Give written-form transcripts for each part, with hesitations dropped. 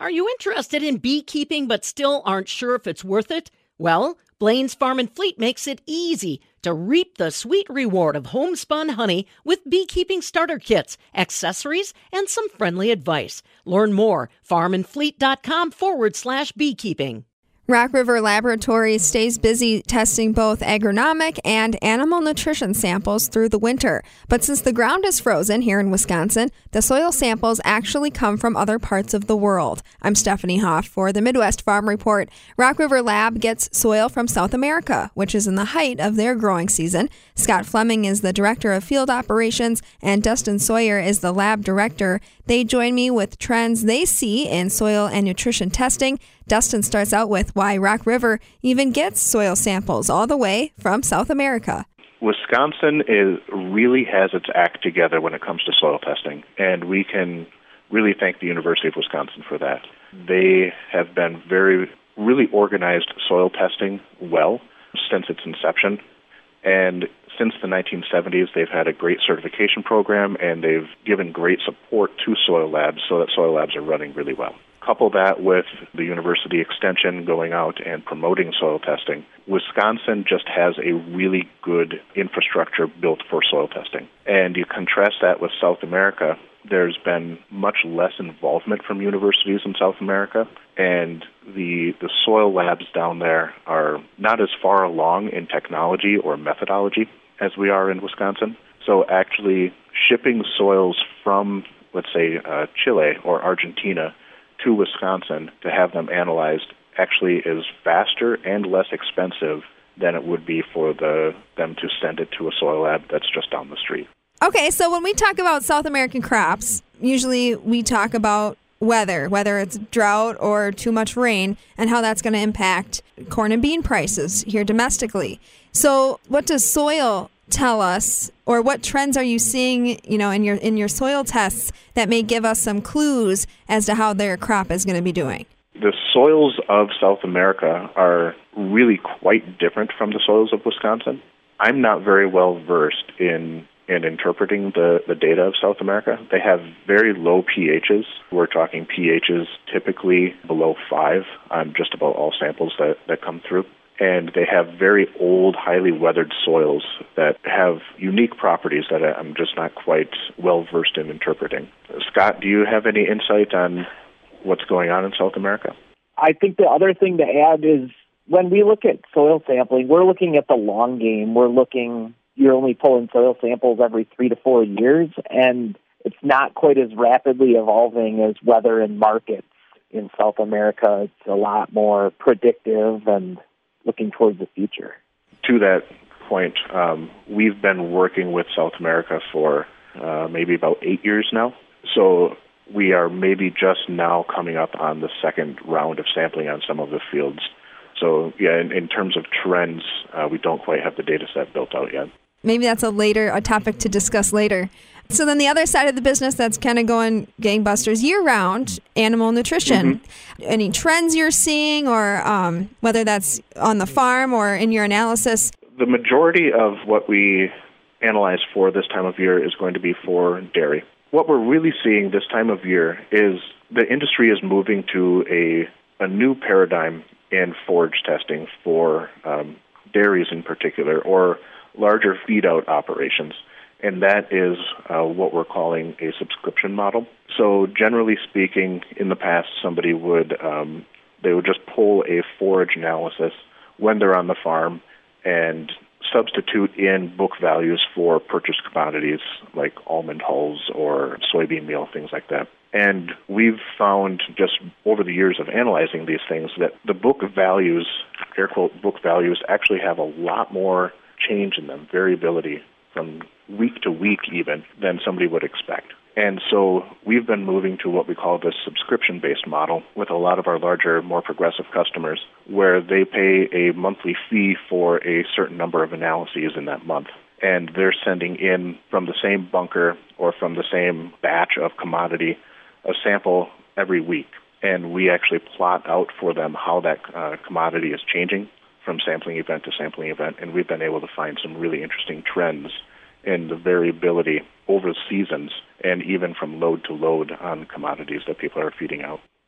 Are you interested in beekeeping but still aren't sure if it's worth it? Well, Blaine's Farm and Fleet makes it easy to reap the sweet reward of homespun honey with beekeeping starter kits, accessories, and some friendly advice. Learn more, farmandfleet.com/beekeeping. Rock River Laboratories stays busy testing both agronomic and animal nutrition samples through the winter. But since the ground is frozen here in Wisconsin, the soil samples actually come from other parts of the world. I'm Stephanie Hoff for the Midwest Farm Report. Rock River Lab gets soil from South America, which is in the height of their growing season. Scott Fleming is the Director of Field Operations, and Dustin Sawyer is the Lab Director. They join me with trends they see in soil and nutrition testing. Dustin starts out with why Rock River even gets soil samples all the way from South America. Wisconsin really has its act together when it comes to soil testing, and we can really thank the University of Wisconsin for that. They have been really organized soil testing well since its inception, and since the 1970s, they've had a great certification program, and they've given great support to soil labs so that soil labs are running really well. Couple that with the university extension going out and promoting soil testing. Wisconsin just has a really good infrastructure built for soil testing. And you contrast that with South America, there's been much less involvement from universities in South America, and the soil labs down there are not as far along in technology or methodology as we are in Wisconsin. So actually shipping soils from, let's say, Chile or Argentina to Wisconsin to have them analyzed actually is faster and less expensive than it would be for them to send it to a soil lab that's just down the street. Okay, so when we talk about South American crops, usually we talk about weather, whether it's drought or too much rain, and how that's going to impact corn and bean prices here domestically. So what does soil tell us, or what trends are you seeing, in your soil tests that may give us some clues as to how their crop is going to be doing? The soils of South America are really quite different from the soils of Wisconsin. I'm not very well versed in interpreting the data of South America. They have very low pHs. We're talking pHs typically below 5 on just about all samples that come through. And they have very old, highly weathered soils that have unique properties that I'm just not quite well versed in interpreting. Scott, do you have any insight on what's going on in South America? I think the other thing to add is when we look at soil sampling, we're looking at the long game. You're only pulling soil samples every 3 to 4 years, and it's not quite as rapidly evolving as weather and markets in South America. It's a lot more predictive and looking towards the future. To that point, we've been working with South America for maybe about 8 years now. So we are maybe just now coming up on the second round of sampling on some of the fields. So, yeah, in terms of trends, we don't quite have the data set built out yet. Maybe that's a topic to discuss later. So then the other side of the business that's kind of going gangbusters year-round, animal nutrition. Mm-hmm. Any trends you're seeing, or whether that's on the farm or in your analysis? The majority of what we analyze for this time of year is going to be for dairy. What we're really seeing this time of year is the industry is moving to a new paradigm in forage testing for dairies in particular, or larger feed-out operations. And that is what we're calling a subscription model. So generally speaking, in the past, somebody would just pull a forage analysis when they're on the farm and substitute in book values for purchased commodities like almond hulls or soybean meal, things like that. And we've found just over the years of analyzing these things that the book values, air quote, book values, actually have a lot more change in them, variability from week to week even, than somebody would expect. And so we've been moving to what we call this subscription-based model with a lot of our larger, more progressive customers, where they pay a monthly fee for a certain number of analyses in that month. And they're sending in from the same bunker or from the same batch of commodity a sample every week. And we actually plot out for them how that commodity is changing from sampling event to sampling event, and we've been able to find some really interesting trends in the variability over seasons and even from load to load on commodities that people are feeding out.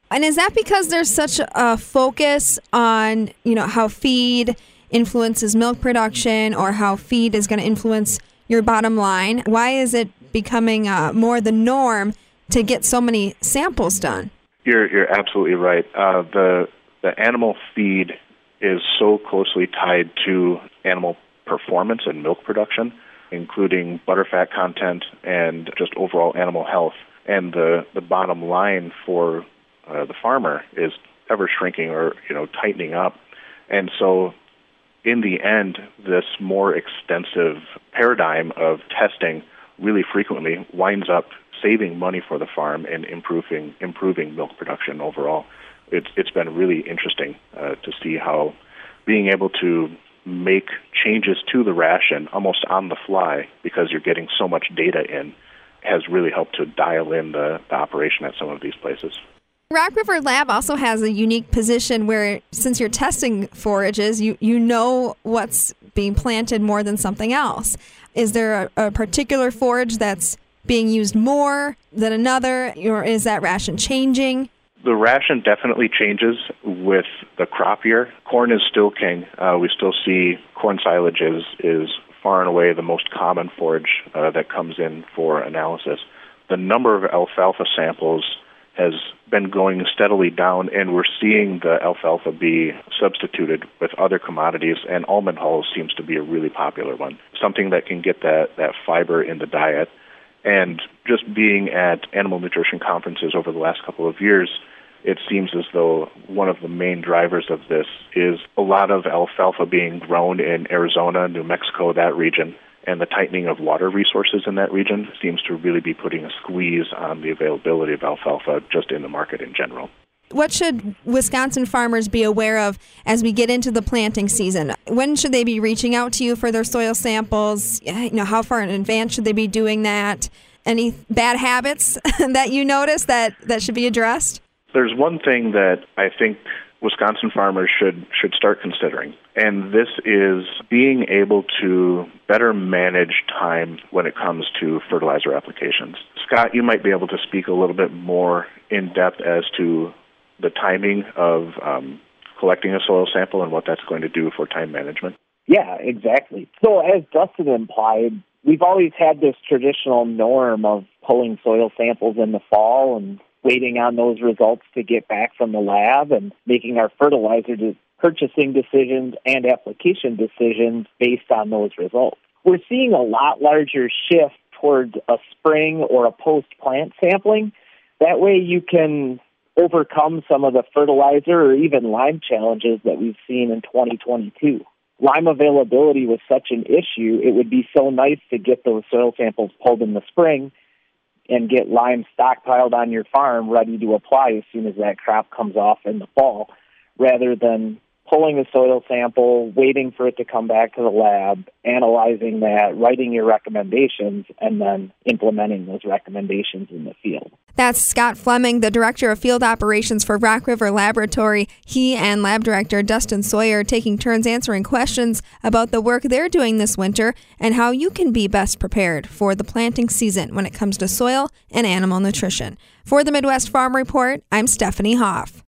And is that because there's such a focus on, how feed influences milk production or how feed is going to influence your bottom line? Why is it becoming more the norm to get so many samples done? You're absolutely right. The animal feed is so closely tied to animal performance and milk production, including butterfat content and just overall animal health. And the bottom line for the farmer is ever shrinking or tightening up. And so in the end, this more extensive paradigm of testing really frequently winds up saving money for the farm and improving milk production overall. It's been really interesting to see how being able to make changes to the ration almost on the fly, because you're getting so much data in, has really helped to dial in the operation at some of these places. Rock River Lab also has a unique position where, since you're testing forages, you know what's being planted more than something else. Is there a particular forage that's being used more than another, or is that ration changing? The ration definitely changes with the crop year. Corn is still king. We still see corn silage is far and away the most common forage that comes in for analysis. The number of alfalfa samples has been going steadily down, and we're seeing the alfalfa be substituted with other commodities, and almond hulls seems to be a really popular one, something that can get that fiber in the diet. And just being at animal nutrition conferences over the last couple of years, it seems as though one of the main drivers of this is a lot of alfalfa being grown in Arizona, New Mexico, that region, and the tightening of water resources in that region seems to really be putting a squeeze on the availability of alfalfa just in the market in general. What should Wisconsin farmers be aware of as we get into the planting season? When should they be reaching out to you for their soil samples? How far in advance should they be doing that? Any bad habits that you notice that should be addressed? There's one thing that I think Wisconsin farmers should start considering, and this is being able to better manage time when it comes to fertilizer applications. Scott, you might be able to speak a little bit more in depth as to the timing of collecting a soil sample and what that's going to do for time management. Yeah, exactly. So as Dustin implied, we've always had this traditional norm of pulling soil samples in the fall and waiting on those results to get back from the lab and making our fertilizer purchasing decisions and application decisions based on those results. We're seeing a lot larger shift towards a spring or a post-plant sampling. That way you can overcome some of the fertilizer or even lime challenges that we've seen in 2022. Lime availability was such an issue, it would be so nice to get those soil samples pulled in the spring and get lime stockpiled on your farm ready to apply as soon as that crop comes off in the fall, rather than pulling a soil sample, waiting for it to come back to the lab, analyzing that, writing your recommendations, and then implementing those recommendations in the field. That's Scott Fleming, the Director of Field Operations for Rock River Laboratory. He and Lab Director Dustin Sawyer taking turns answering questions about the work they're doing this winter and how you can be best prepared for the planting season when it comes to soil and animal nutrition. For the Midwest Farm Report, I'm Stephanie Hoff.